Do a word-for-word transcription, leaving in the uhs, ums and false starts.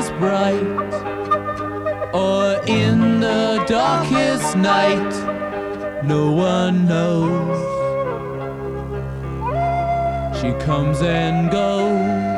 is bright, or in the darkest night, no one knows. She comes and goes.